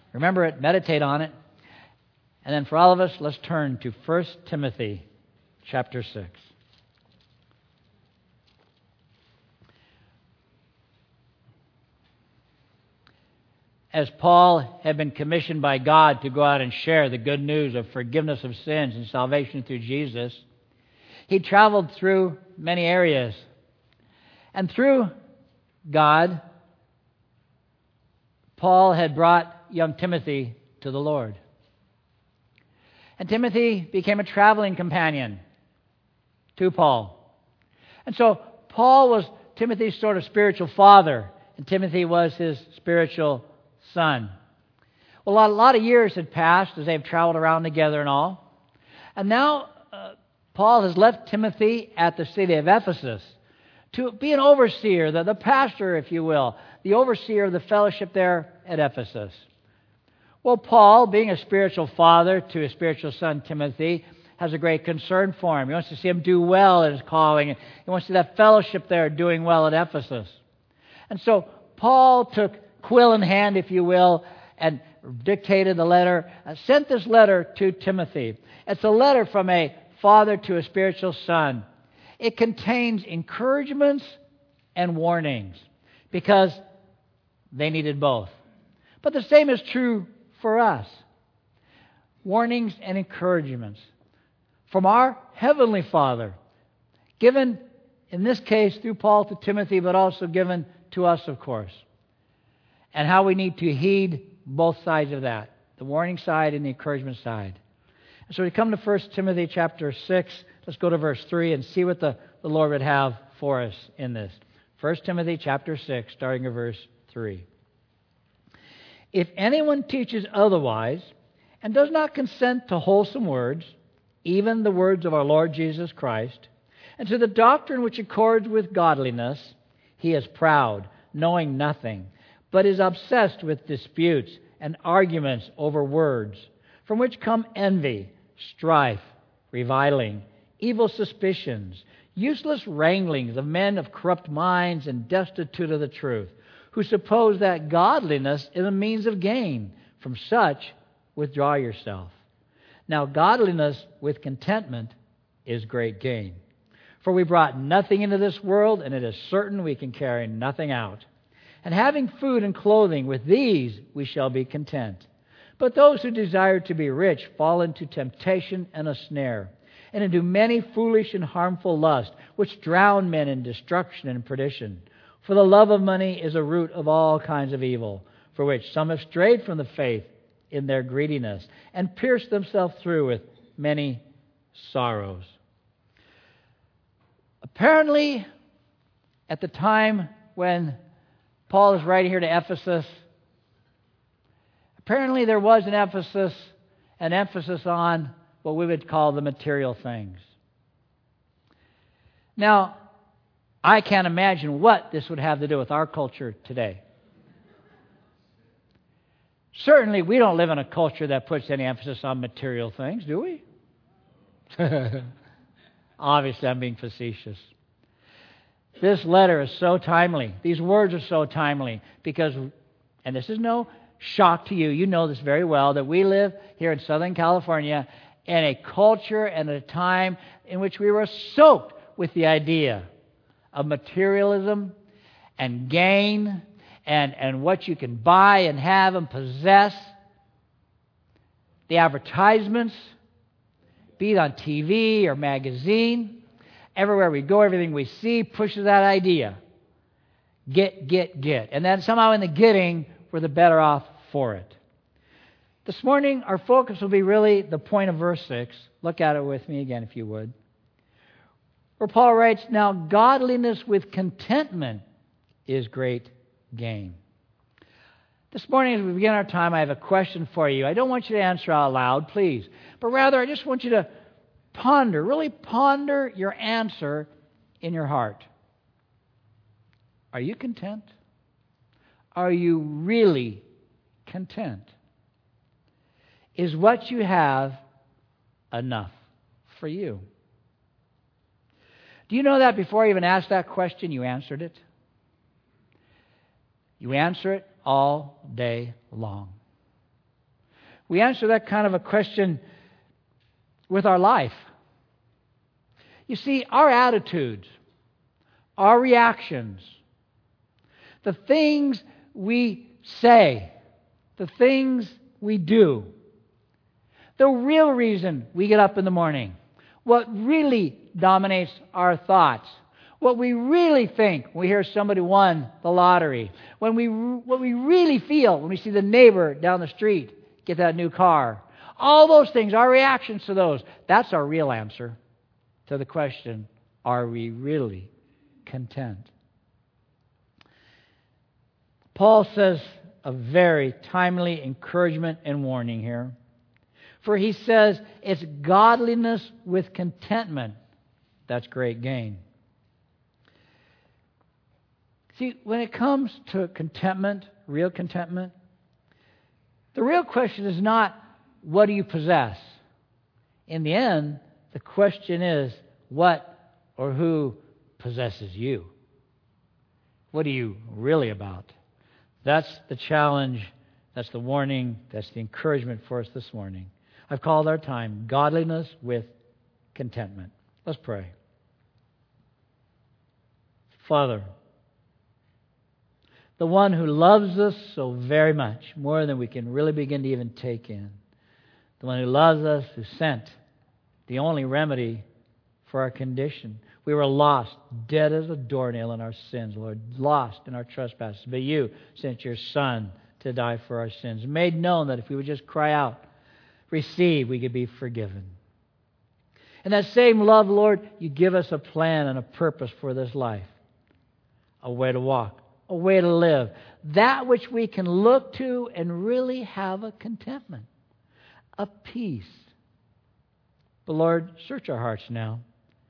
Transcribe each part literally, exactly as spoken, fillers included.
remember it, meditate on it. And then for all of us, let's turn to First Timothy chapter six. As Paul had been commissioned by God to go out and share the good news of forgiveness of sins and salvation through Jesus, he traveled through many areas. And through God, Paul had brought young Timothy to the Lord. And Timothy became a traveling companion to Paul. And so Paul was Timothy's sort of spiritual father, and Timothy was his spiritual son. Well, a lot, a lot of years had passed as they've traveled around together and all. And now uh, Paul has left Timothy at the city of Ephesus to be an overseer, the, the pastor, if you will, the overseer of the fellowship there at Ephesus. Well, Paul, being a spiritual father to his spiritual son Timothy, has a great concern for him. He wants to see him do well in his calling. He wants to see that fellowship there doing well at Ephesus. And so Paul took quill in hand, if you will, and dictated the letter, uh, sent this letter to Timothy. It's a letter from a father to a spiritual son. It contains encouragements and warnings because they needed both. But the same is true for us. Warnings and encouragements from our Heavenly Father, given in this case through Paul to Timothy, but also given to us, of course. And how we need to heed both sides of that, the warning side and the encouragement side. And so we come to First Timothy chapter six. Let's go to verse three and see what the, the Lord would have for us in this. First Timothy chapter six, starting at verse three. If anyone teaches otherwise and does not consent to wholesome words, even the words of our Lord Jesus Christ, and to the doctrine which accords with godliness, he is proud, knowing nothing, but is obsessed with disputes and arguments over words, from which come envy, strife, reviling, evil suspicions, useless wranglings of men of corrupt minds and destitute of the truth, who suppose that godliness is a means of gain. From such, withdraw yourself. Now, godliness with contentment is great gain. For we brought nothing into this world, and it is certain we can carry nothing out. And having food and clothing, with these we shall be content. But those who desire to be rich fall into temptation and a snare, and into many foolish and harmful lusts, which drown men in destruction and perdition. For the love of money is a root of all kinds of evil, for which some have strayed from the faith in their greediness, and pierced themselves through with many sorrows. Apparently, at the time when Paul is writing here to Ephesus, apparently there was in Ephesus an emphasis on what we would call the material things. Now, I can't imagine what this would have to do with our culture today. Certainly, we don't live in a culture that puts any emphasis on material things, do we? Obviously, I'm being facetious. This letter is so timely. These words are so timely because, and this is no shock to you, you know this very well, that we live here in Southern California in a culture and a time in which we were soaked with the idea of materialism and gain and, and what you can buy and have and possess. The advertisements, be it on T V or magazine, everywhere we go, everything we see pushes that idea. Get, get, get. And then somehow in the getting, we're the better off for it. This morning, our focus will be really the point of verse six. Look at it with me again, if you would. Where Paul writes, now godliness with contentment is great gain. This morning, as we begin our time, I have a question for you. I don't want you to answer out loud, please. But rather, I just want you to ponder, really ponder your answer in your heart. Are you content? Are you really content? Is what you have enough for you? Do you know that before I even asked that question, you answered it? You answer it all day long. We answer that kind of a question with our life. You see, our attitudes, our reactions, the things we say, the things we do, the real reason we get up in the morning, what really dominates our thoughts, what we really think when we hear somebody won the lottery, when we what we really feel when we see the neighbor down the street get that new car. All those things, our reactions to those, that's our real answer to the question, are we really content? Paul says a very timely encouragement and warning here. For he says, it's godliness with contentment that's great gain. See, when it comes to contentment, real contentment, the real question is not, what do you possess? In the end, the question is, what or who possesses you? What are you really about? That's the challenge, that's the warning, that's the encouragement for us this morning. I've called our time Godliness with Contentment. Let's pray. Father, the one who loves us so very much, more than we can really begin to even take in. The one who loves us, who sent the only remedy for our condition. We were lost, dead as a doornail in our sins, Lord, lost in our trespasses. But you sent your Son to die for our sins. Made known that if we would just cry out, receive, we could be forgiven. In that same love, Lord, you give us a plan and a purpose for this life. A way to walk, a way to live. That which we can look to and really have a contentment, a peace. But Lord, search our hearts now.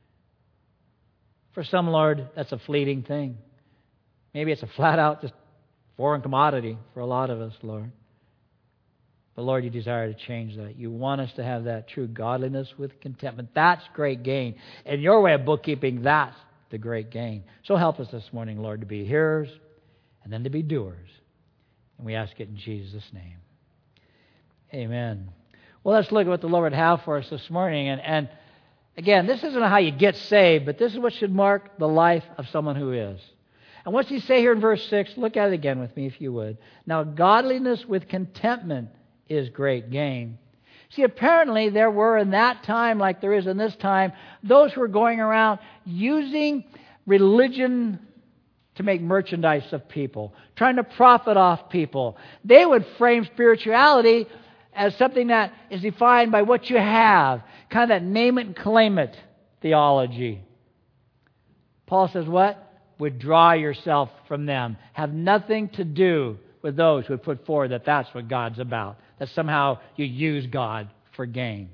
For some, Lord, that's a fleeting thing. Maybe it's a flat-out just foreign commodity for a lot of us, Lord. But Lord, you desire to change that. You want us to have that true godliness with contentment. That's great gain. And your way of bookkeeping, that's the great gain. So help us this morning, Lord, to be hearers and then to be doers. And we ask it in Jesus' name. Amen. Well, let's look at what the Lord would have for us this morning. And, and again, this isn't how you get saved, but this is what should mark the life of someone who is. And what's he say here in verse six? Look at it again with me if you would. Now, godliness with contentment is great gain. See, apparently there were in that time, like there is in this time, those who were going around using religion to make merchandise of people, trying to profit off people. They would frame spirituality as something that is defined by what you have, kind of that name it and claim it theology. Paul says what? Withdraw yourself from them. Have nothing to do with those who would put forward that that's what God's about, that somehow you use God for gain.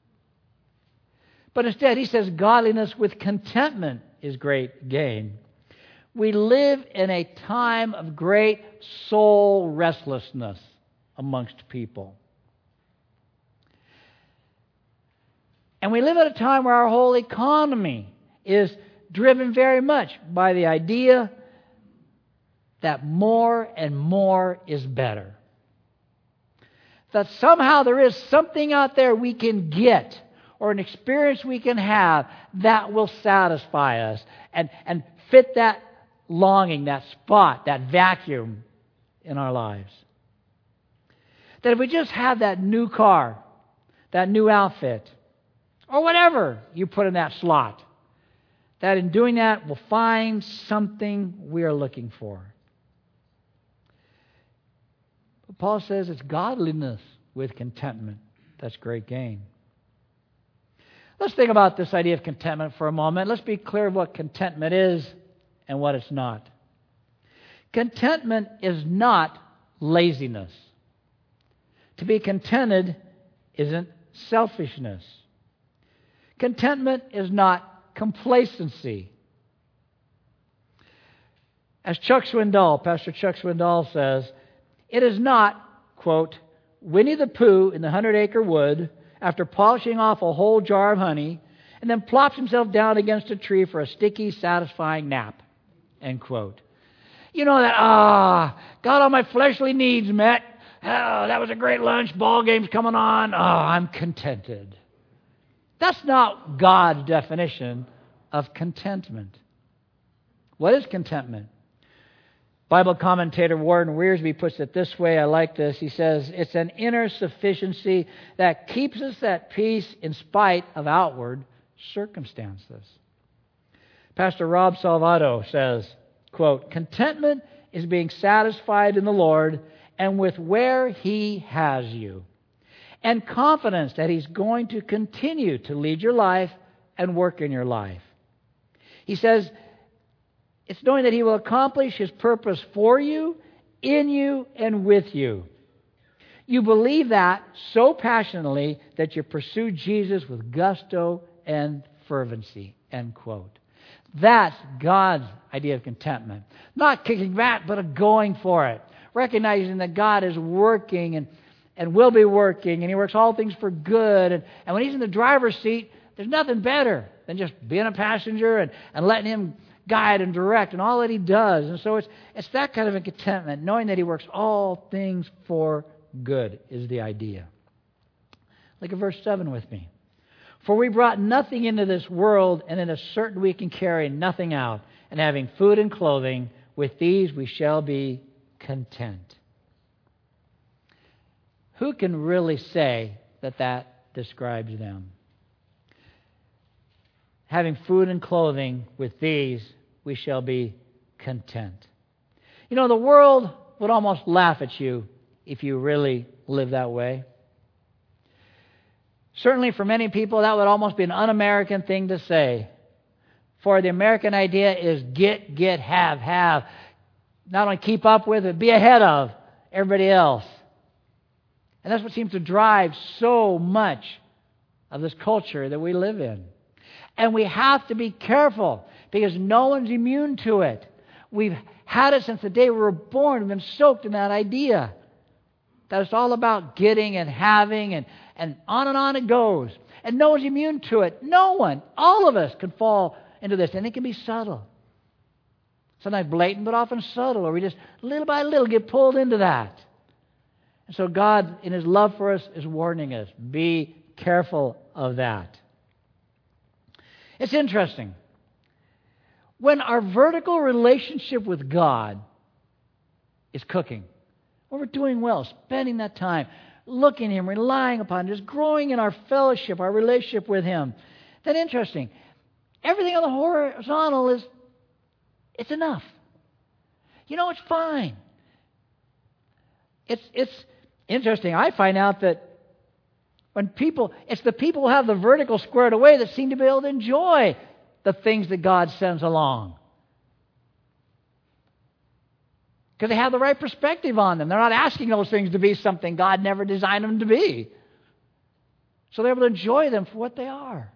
But instead, he says godliness with contentment is great gain. We live in a time of great soul restlessness amongst people. And we live at a time where our whole economy is driven very much by the idea that more and more is better. That somehow there is something out there we can get or an experience we can have that will satisfy us and, and fit that longing, that spot, that vacuum in our lives. That if we just have that new car, that new outfit, or whatever you put in that slot, that in doing that we'll find something we are looking for. But Paul says it's godliness with contentment. That's great gain. Let's think about this idea of contentment for a moment. Let's be clear of what contentment is and what it's not. Contentment is not laziness. To be contented isn't selfishness. Contentment is not complacency. As Chuck Swindoll, Pastor Chuck Swindoll says, it is not, quote, Winnie the Pooh in the hundred-acre wood after polishing off a whole jar of honey and then plops himself down against a tree for a sticky, satisfying nap, end quote. You know that, ah, got all my fleshly needs met. oh, that was a great lunch, ball game's coming on, oh, I'm contented. That's not God's definition of contentment. What is contentment? Bible commentator Warren Wiersbe puts it this way. I like this. He says, it's an inner sufficiency that keeps us at peace in spite of outward circumstances. Pastor Rob Salvato says, quote, contentment is being satisfied in the Lord and with where He has you, and confidence that He's going to continue to lead your life and work in your life. He says, it's knowing that He will accomplish His purpose for you, in you, and with you. You believe that so passionately that you pursue Jesus with gusto and fervency, end quote. That's God's idea of contentment. Not kicking back, but a going for it. Recognizing that God is working and, and will be working, and He works all things for good. And, and when He's in the driver's seat, there's nothing better than just being a passenger and, and letting Him guide and direct and all that He does. And so it's it's that kind of a contentment, knowing that He works all things for good is the idea. Look at verse seven with me. For we brought nothing into this world, and it is certain we can carry nothing out. And having food and clothing, with these we shall be content. Who can really say that that describes them? Having food and clothing, with these we shall be content. You know, the world would almost laugh at you if you really live that way. Certainly for many people, that would almost be an un-American thing to say. For the American idea is get, get, have, have. Not only keep up with, but be ahead of everybody else. And that's what seems to drive so much of this culture that we live in. And we have to be careful because no one's immune to it. We've had it since the day we were born. We've been soaked in that idea. That it's all about getting and having, and, and on and on it goes. And no one's immune to it. No one. All of us can fall into this. And it can be subtle. Sometimes blatant, but often subtle. Or we just little by little get pulled into that. And so God, in His love for us, is warning us. Be careful of that. It's interesting. When our vertical relationship with God is cooking, when we're doing well, spending that time, looking at Him, relying upon Him, just growing in our fellowship, our relationship with Him, then interesting. Everything on the horizontal is, it's enough. You know, it's fine. It's, it's interesting. I find out that when people, it's the people who have the vertical squared away that seem to be able to enjoy the things that God sends along. Because they have the right perspective on them. They're not asking those things to be something God never designed them to be. So they're able to enjoy them for what they are.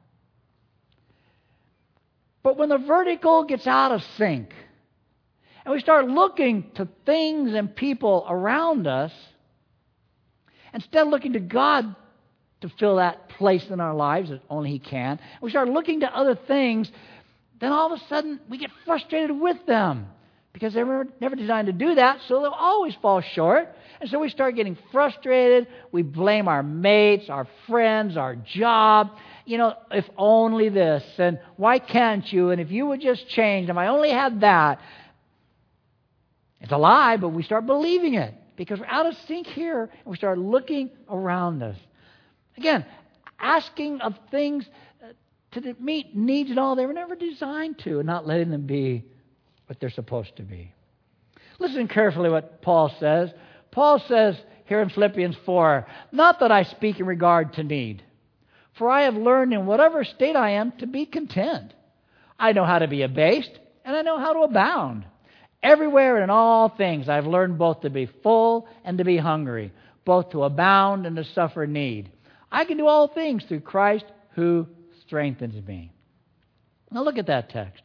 But when the vertical gets out of sync, and we start looking to things and people around us, instead of looking to God to fill that place in our lives that only He can, we start looking to other things, then all of a sudden we get frustrated with them. Because they were never designed to do that, so they'll always fall short. And so we start getting frustrated. We blame our mates, our friends, our job. You know, if only this, and why can't you? And if you would just change, if I only had that. It's a lie, but we start believing it. Because we're out of sync here, and we start looking around us. Again, asking of things to meet needs and all they were never designed to, and not letting them be what they're supposed to be. Listen carefully what Paul says. Paul says here in Philippians four, not that I speak in regard to need, for I have learned in whatever state I am to be content. I know how to be abased, and I know how to abound. Everywhere and in all things I've learned both to be full and to be hungry, both to abound and to suffer need. I can do all things through Christ who strengthens me. Now look at that text.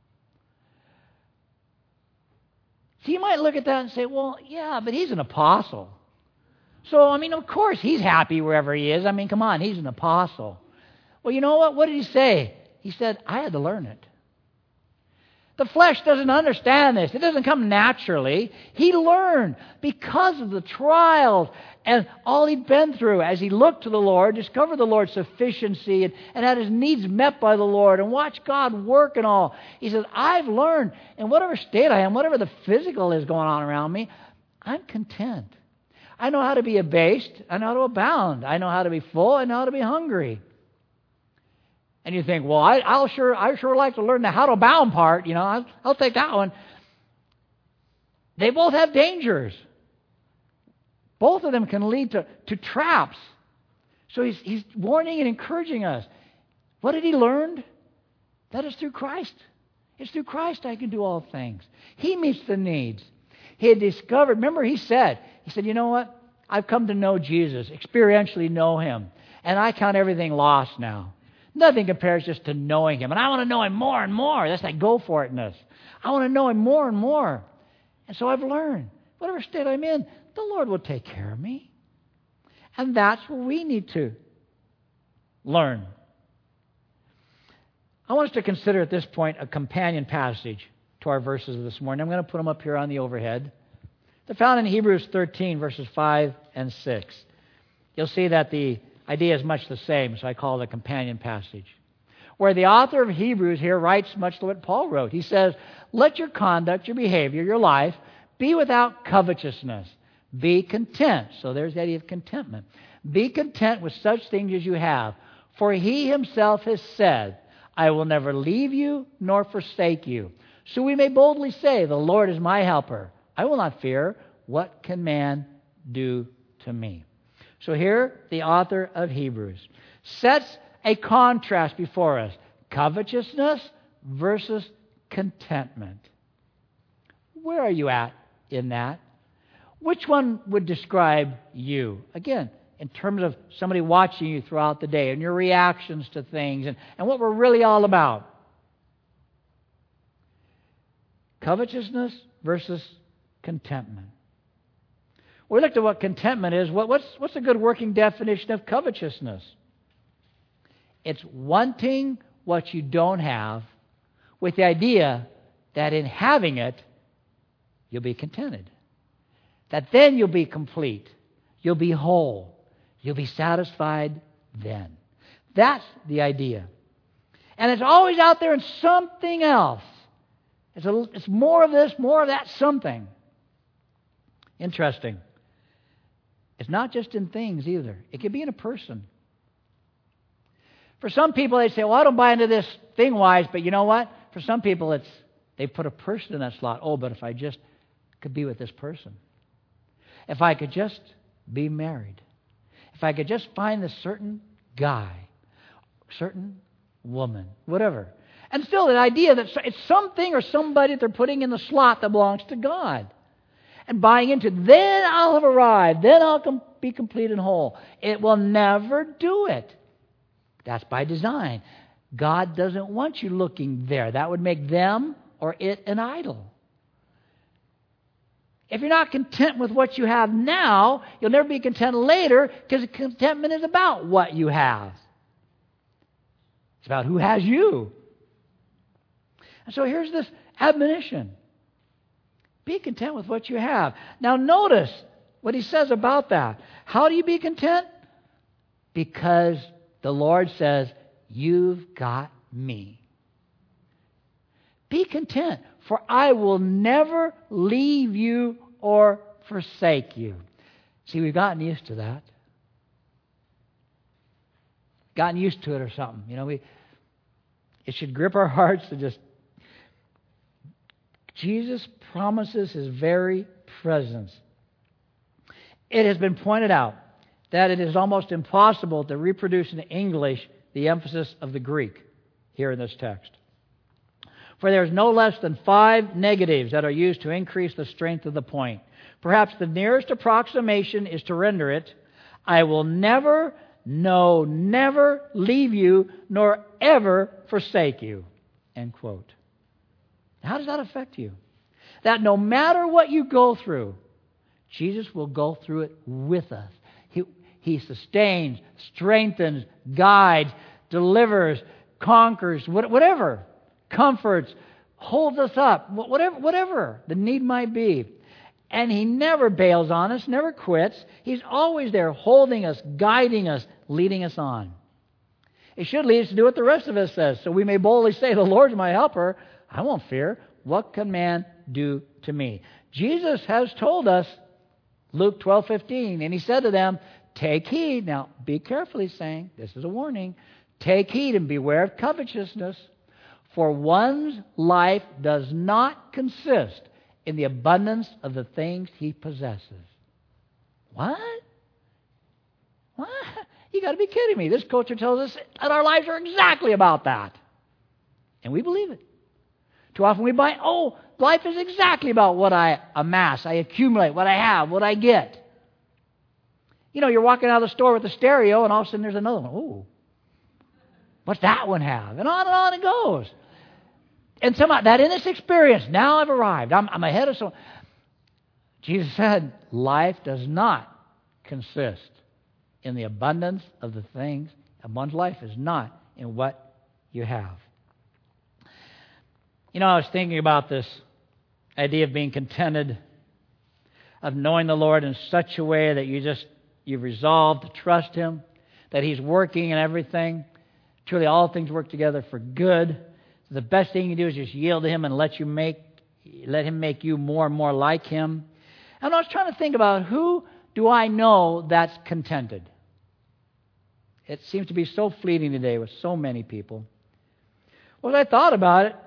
So you might look at that and say, well, yeah, but he's an apostle. So, I mean, of course he's happy wherever he is. I mean, come on, he's an apostle. Well, you know what? What did he say? He said, I had to learn it. The flesh doesn't understand this. It doesn't come naturally. He learned because of the trials and all he'd been through as he looked to the Lord, discovered the Lord's sufficiency, and, and had his needs met by the Lord, and watched God work and all. He says, I've learned in whatever state I am, whatever the physical is going on around me, I'm content. I know how to be abased. I know how to abound. I know how to be full. I know how to be hungry. And you think, well, I, I'll sure, I sure like to learn the how to abound part. You know, I'll, I'll take that one. They both have dangers. Both of them can lead to, to traps. So he's, he's warning and encouraging us. What did he learn? That is through Christ. It's through Christ I can do all things. He meets the needs. He had discovered, remember he said, he said, you know what? I've come to know Jesus, experientially know him. And I count everything lost now. Nothing compares just to knowing him. And I want to know him more and more. That's that go for itness. I want to know him more and more. And so I've learned, whatever state I'm in, the Lord will take care of me. And that's what we need to learn. I want us to consider at this point a companion passage to our verses of this morning. I'm going to put them up here on the overhead. They're found in Hebrews thirteen, verses five and six. You'll see that the idea is much the same, so I call it a companion passage. Where the author of Hebrews here writes much like what Paul wrote. He says, let your conduct, your behavior, your life be without covetousness. Be content. So there's the idea of contentment. Be content with such things as you have. For he himself has said, I will never leave you nor forsake you. So we may boldly say, the Lord is my helper. I will not fear. What can man do to me? So here, the author of Hebrews sets a contrast before us. Covetousness versus contentment. Where are you at in that? Which one would describe you? Again, in terms of somebody watching you throughout the day and your reactions to things and, and what we're really all about. Covetousness versus contentment. We looked at what contentment is. What, what's, what's a good working definition of covetousness? It's wanting what you don't have with the idea that in having it, you'll be contented. That then you'll be complete. You'll be whole. You'll be satisfied then. That's the idea. And it's always out there in something else. It's, a, it's more of this, more of that something. Interesting. It's not just in things either. It can be in a person. For some people, they say, well, I don't buy into this thing-wise, but you know what? For some people, it's they put a person in that slot. Oh, but if I just could be with this person. If I could just be married. If I could just find this certain guy, certain woman, whatever. And still, the idea that it's something or somebody that they're putting in the slot that belongs to God. And buying into, then I'll have arrived, then I'll com- be complete and whole. It will never do it. That's by design. God doesn't want you looking there. That would make them or it an idol. If you're not content with what you have now, you'll never be content later, because contentment is about what you have. It's about who has you. And so here's this admonition. Be content with what you have. Now notice what he says about that. How do you be content? Because the Lord says, you've got me. Be content, for I will never leave you or forsake you. See, we've gotten used to that. Gotten used to it or something. You know, we it should grip our hearts to just... Jesus promises His very presence. It has been pointed out that it is almost impossible to reproduce in English the emphasis of the Greek here in this text. For there is no less than five negatives that are used to increase the strength of the point. Perhaps the nearest approximation is to render it, I will never, no, never leave you, nor ever forsake you. End quote. How does that affect you? That no matter what you go through, Jesus will go through it with us. He, he sustains, strengthens, guides, delivers, conquers, whatever. Comforts, holds us up, whatever, whatever the need might be. And He never bails on us, never quits. He's always there holding us, guiding us, leading us on. It should lead us to do what the rest of us says, so we may boldly say, the Lord is my helper. I won't fear. What can man do to me? Jesus has told us, Luke twelve fifteen, and He said to them, take heed. Now, be careful, He's saying. This is a warning. Take heed and beware of covetousness, for one's life does not consist in the abundance of the things he possesses. What? What? You got to be kidding me. This culture tells us that our lives are exactly about that. And we believe it. Too often we buy, oh, life is exactly about what I amass, I accumulate, what I have, what I get. You know, you're walking out of the store with a stereo, and all of a sudden there's another one. Ooh, what's that one have? And on and on it goes. And somehow, that in this experience, now I've arrived. I'm, I'm ahead of someone. Jesus said, life does not consist in the abundance of the things. And one's life is not in what you have. You know, I was thinking about this idea of being contented, of knowing the Lord in such a way that you just, you've resolved to trust Him, that He's working in everything. Truly, all things work together for good. The best thing you can do is just yield to Him and let you make, let Him make you more and more like Him. And I was trying to think about, who do I know that's contented? It seems to be so fleeting today with so many people. Well, as I thought about it,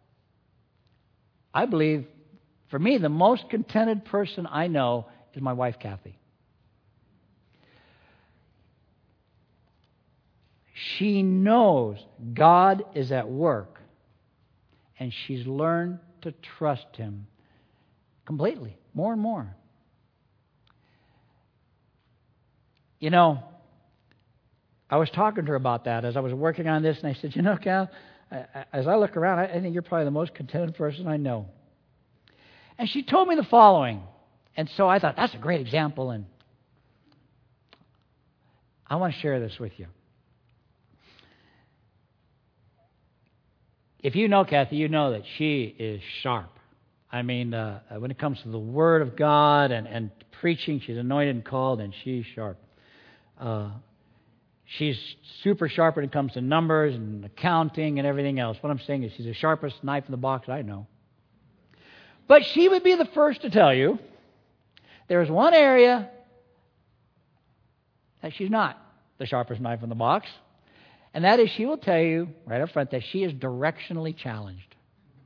I believe, for me, the most contented person I know is my wife, Kathy. She knows God is at work, and she's learned to trust Him completely, more and more. You know, I was talking to her about that as I was working on this, and I said, you know, Cal, as I look around, I think you're probably the most contented person I know. And she told me the following, and so I thought, that's a great example, and I want to share this with you. If you know Kathy, you know that she is sharp. I mean, uh, when it comes to the Word of God and, and preaching, she's anointed and called, and she's sharp. Uh, she's super sharp when it comes to numbers and accounting and everything else. What I'm saying is she's the sharpest knife in the box I know. But she would be the first to tell you there's one area that she's not the sharpest knife in the box. And that is, she will tell you right up front that she is directionally challenged.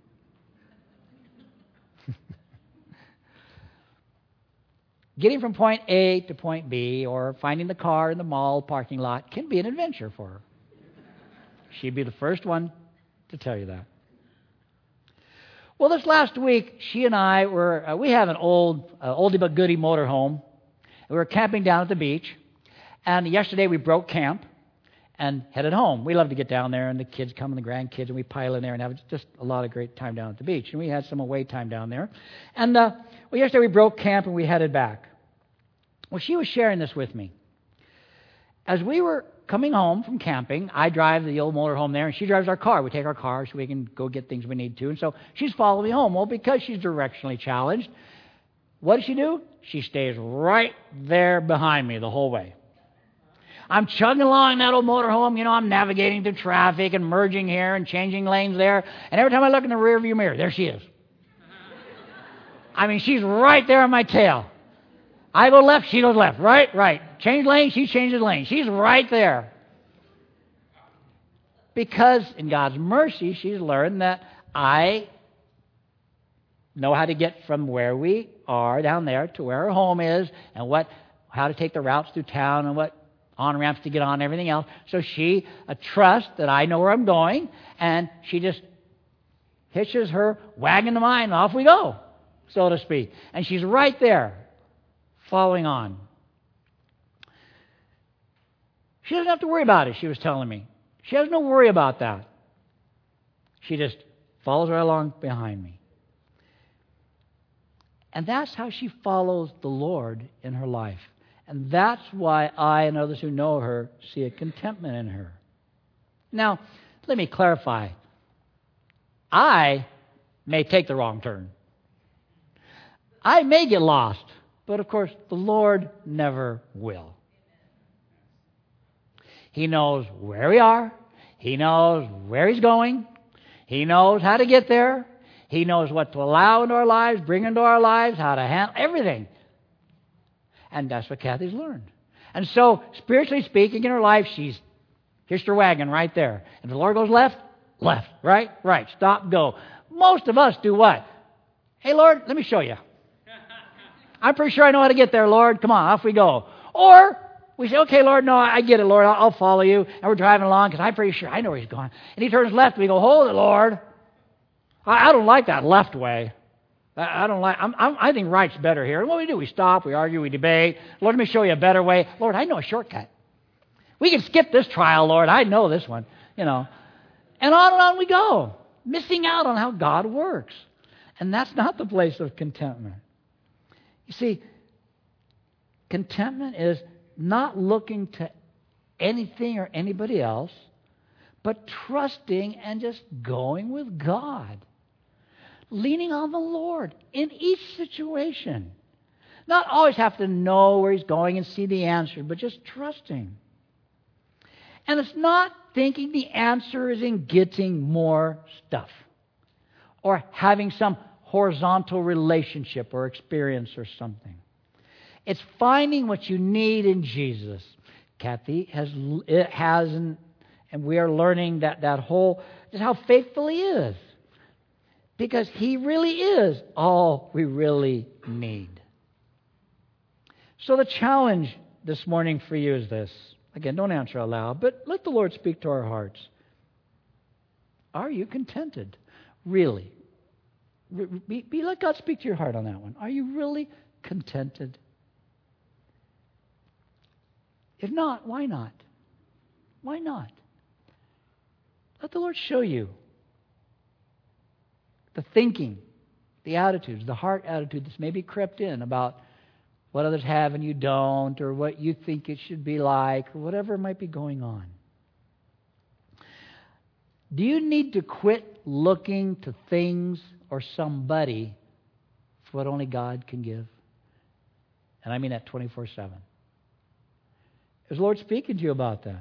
Getting from point A to point B, or finding the car in the mall parking lot, can be an adventure for her. She'd be the first one to tell you that. Well, this last week, she and I were, uh, we have an old, uh, oldie but goodie motorhome. We were camping down at the beach. And yesterday we broke camp and headed home. We love to get down there, and the kids come and the grandkids, and we pile in there and have just a lot of great time down at the beach. And we had some away time down there. And uh, well, yesterday we broke camp and we headed back. Well, she was sharing this with me. As we were coming home from camping, I drive the old motor home there, and she drives our car. We take our car so we can go get things we need to. And so she's following me home. Well, because she's directionally challenged, what does she do? She stays right there behind me the whole way. I'm chugging along that old motorhome. You know, I'm navigating through traffic and merging here and changing lanes there. And every time I look in the rearview mirror, there she is. I mean, she's right there on my tail. I go left, she goes left. Right, right. Change lane, she changes lane. She's right there. Because in God's mercy, she's learned that I know how to get from where we are down there to where her home is, and what, how to take the routes through town, and what on-ramps to get on and everything else. So she uh, trusts that I know where I'm going, and she just hitches her wagon to mine, and off we go, so to speak. And she's right there, following on. She doesn't have to worry about it, she was telling me. She has no worry about that. She just follows right along behind me. And that's how she follows the Lord in her life. And that's why I and others who know her see a contentment in her. Now, let me clarify. I may take the wrong turn. I may get lost, but of course, the Lord never will. He knows where we are. He knows where He's going. He knows how to get there. He knows what to allow into our lives, bring into our lives, how to handle everything. And that's what Kathy's learned. And so, spiritually speaking, in her life, she's hitched her wagon right there. If the Lord goes left, left, right, right, stop, go. Most of us do what? Hey, Lord, let me show you. I'm pretty sure I know how to get there, Lord. Come on, off we go. Or we say, okay, Lord, no, I get it, Lord. I'll, I'll follow you. And we're driving along because I'm pretty sure I know where He's going. And He turns left. And we go, hold it, Lord. I, I don't like that left way. I, I don't like. I'm, I'm, I think right's better here. And what do we do? We stop. We argue. We debate. Lord, let me show you a better way. Lord, I know a shortcut. We can skip this trial, Lord. I know this one. You know. And on and on we go, missing out on how God works. And that's not the place of contentment. You see, contentment is not looking to anything or anybody else, but trusting and just going with God. Leaning on the Lord in each situation. Not always have to know where He's going and see the answer, but just trusting. And it's not thinking the answer is in getting more stuff or having some horizontal relationship or experience or something. It's finding what you need in Jesus. Kathy has, it has, and, and we are learning that that whole, just how faithful He is. Because He really is all we really need. So the challenge this morning for you is this. Again, don't answer aloud, but let the Lord speak to our hearts. Are you contented? Really? Be, be, let God speak to your heart on that one. Are you really contented? If not, why not? Why not? Let the Lord show you the thinking, the attitudes, the heart attitude that's maybe crept in about what others have and you don't, or what you think it should be like, or whatever might be going on. Do you need to quit looking to things or somebody for what only God can give? And I mean that twenty-four seven. Is the Lord speaking to you about that?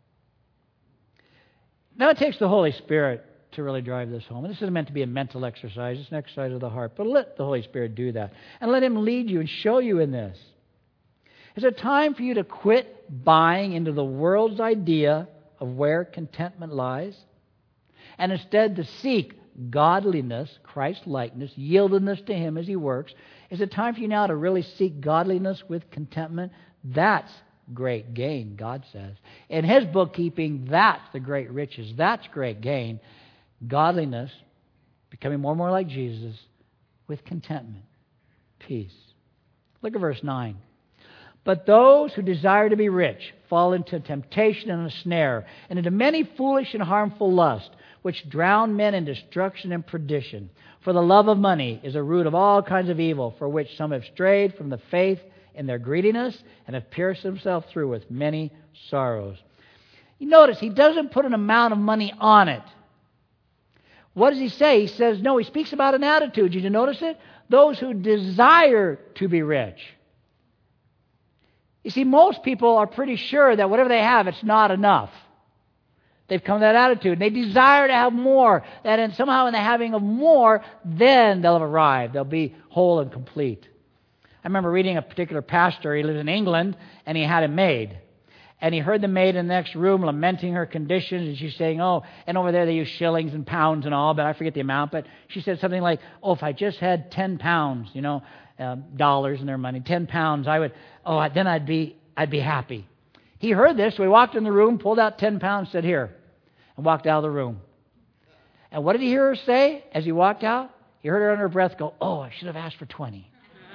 Now it takes the Holy Spirit to really drive this home. And this isn't meant to be a mental exercise. It's an exercise of the heart. But let the Holy Spirit do that. And let Him lead you and show you in this. Is it time for you to quit buying into the world's idea of where contentment lies? And instead to seek godliness, Christ-likeness, yieldedness to Him as He works. Is it time for you now to really seek godliness with contentment? That's great gain, God says. In His bookkeeping, that's the great riches. That's great gain. Godliness, becoming more and more like Jesus, with contentment, peace. Look at verse nine. But those who desire to be rich fall into temptation and a snare, and into many foolish and harmful lusts, which drown men in destruction and perdition. For the love of money is a root of all kinds of evil, for which some have strayed from the faith in their greediness, and have pierced themselves through with many sorrows. You notice, he doesn't put an amount of money on it. What does he say? He says, no, he speaks about an attitude. Did you notice it? Those who desire to be rich. You see, most people are pretty sure that whatever they have, it's not enough. They've come to that attitude. They desire to have more. That in, somehow in the having of more, then they'll have arrived. They'll be whole and complete. I remember reading a particular pastor. He lived in England, and he had a maid. And he heard the maid in the next room lamenting her conditions, and she's saying, oh, and over there they use shillings and pounds and all, but I forget the amount. But she said something like, oh, if I just had ten pounds, you know, um, dollars in their money, ten pounds, I would, oh, then I'd be, I'd be happy. He heard this, so he walked in the room, pulled out ten pounds, said, here, and walked out of the room. And what did he hear her say as he walked out? He heard her under her breath go, oh, I should have asked for twenty.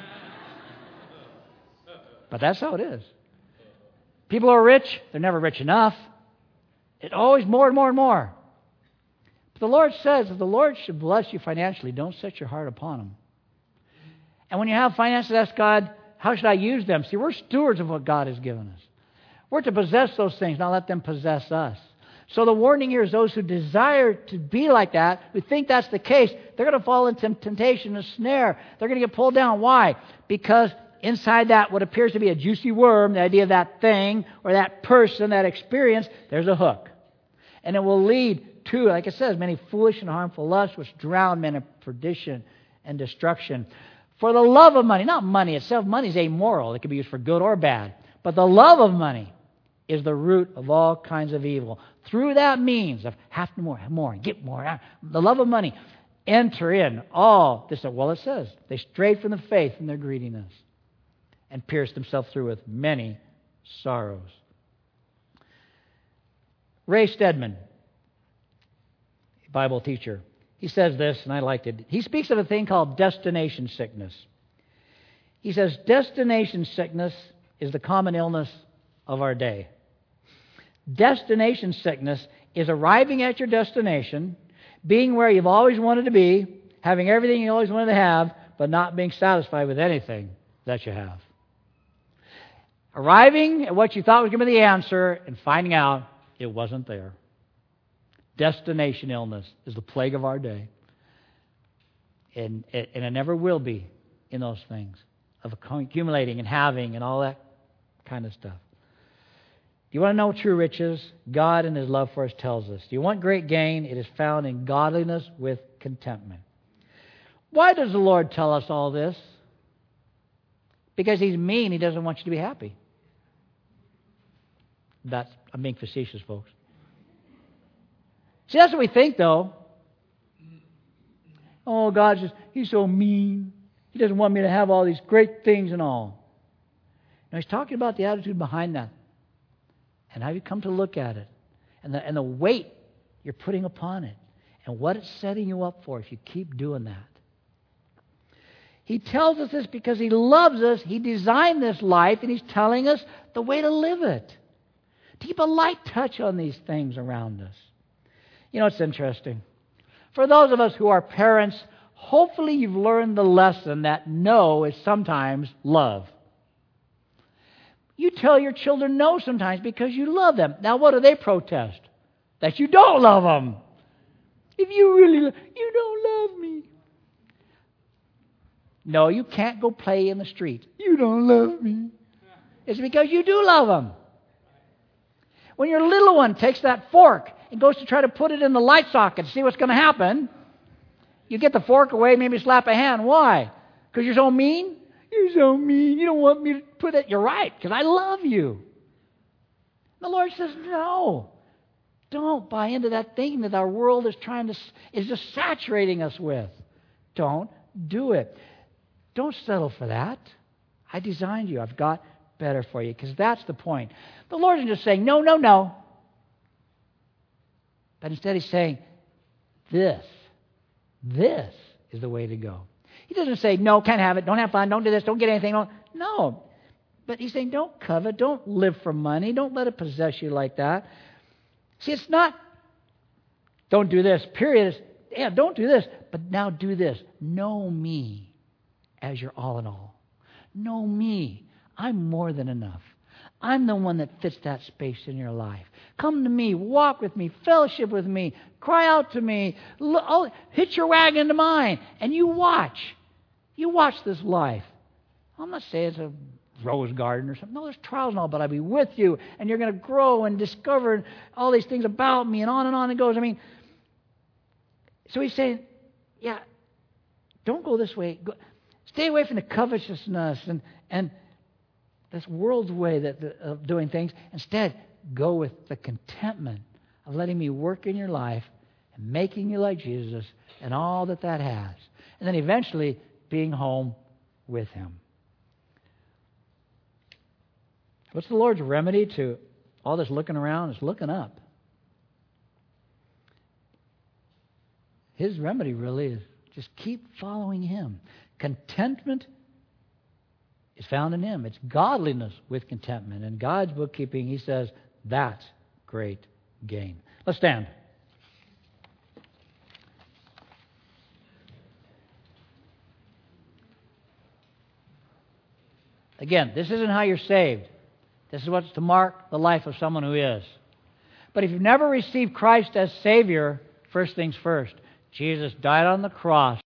But that's how it is. People who are rich, they're never rich enough. It's always more and more and more. But the Lord says, if the Lord should bless you financially, don't set your heart upon Him. And when you have finances, ask God, how should I use them? See, we're stewards of what God has given us. We're to possess those things, not let them possess us. So the warning here is those who desire to be like that, who think that's the case, they're going to fall into temptation, a snare. They're going to get pulled down. Why? Because inside that, what appears to be a juicy worm, the idea of that thing or that person, that experience, there's a hook. And it will lead to, like it says, many foolish and harmful lusts which drown men in perdition and destruction. For the love of money, not money itself, money is amoral. It can be used for good or bad. But the love of money is the root of all kinds of evil. Through that means of have more, have more, get more, the love of money, enter in all this. Well, it says they strayed from the faith in their greediness and pierced themselves through with many sorrows. Ray Stedman, Bible teacher, he says this, and I liked it. He speaks of a thing called destination sickness. He says, destination sickness is the common illness of our day. Destination sickness is arriving at your destination, being where you've always wanted to be, having everything you always wanted to have, but not being satisfied with anything that you have. Arriving at what you thought was going to be the answer and finding out it wasn't there. Destination illness is the plague of our day. And, and it never will be in those things of accumulating and having and all that kind of stuff. Do you want to know true riches? God in His love for us tells us. Do you want great gain? It is found in godliness with contentment. Why does the Lord tell us all this? Because He's mean. He doesn't want you to be happy. That's, I'm being facetious, folks. See, that's what we think, though. Oh, God's just, He's so mean. He doesn't want me to have all these great things and all. Now, He's talking about the attitude behind that. And how you come to look at it. And the, and the weight you're putting upon it. And what it's setting you up for if you keep doing that. He tells us this because He loves us. He designed this life and He's telling us the way to live it. To keep a light touch on these things around us. You know, it's interesting. For those of us who are parents, hopefully you've learned the lesson that no is sometimes love. You tell your children no sometimes because you love them. Now, what do they protest? That you don't love them. If you really love, you don't love me. No, you can't go play in the street. You don't love me. It's because you do love them. When your little one takes that fork and goes to try to put it in the light socket to see what's going to happen, you get the fork away, maybe slap a hand. Why? Because you're so mean? You're so mean. You don't want me to put it. You're right, because I love you. The Lord says, no. Don't buy into that thing that our world is trying to, is just saturating us with. Don't do it. Don't settle for that. I designed you. I've got better for you, because that's the point. The Lord isn't just saying, no, no, no. But instead He's saying, this, this is the way to go. He doesn't say, no, can't have it, don't have fun, don't do this, don't get anything. Don't. No. But He's saying, don't covet, don't live for money, don't let it possess you like that. See, it's not, don't do this, period. It's, yeah, don't do this, but now do this. Know me as your all in all. Know me. I'm more than enough. I'm the one that fits that space in your life. Come to me, walk with me, fellowship with me, cry out to me, look, hitch your wagon to mine, and you watch. You watch this life. I'm not saying it's a rose garden or something. No, there's trials and all, but I'll be with you, and you're going to grow and discover all these things about me, and on and on it goes. I mean, so He's saying, yeah, don't go this way. Go, stay away from the covetousness and and this world's way that, of doing things. Instead, go with the contentment of letting me work in your life and making you like Jesus and all that that has. And then eventually being home with Him. What's the Lord's remedy to all this looking around? It's looking up. His remedy really is just keep following Him. Contentment is found in Him. It's godliness with contentment. In God's bookkeeping, He says, that's great gain. Let's stand. Again, this isn't how you're saved. This is what's to mark the life of someone who is. But if you've never received Christ as Savior, first things first, Jesus died on the cross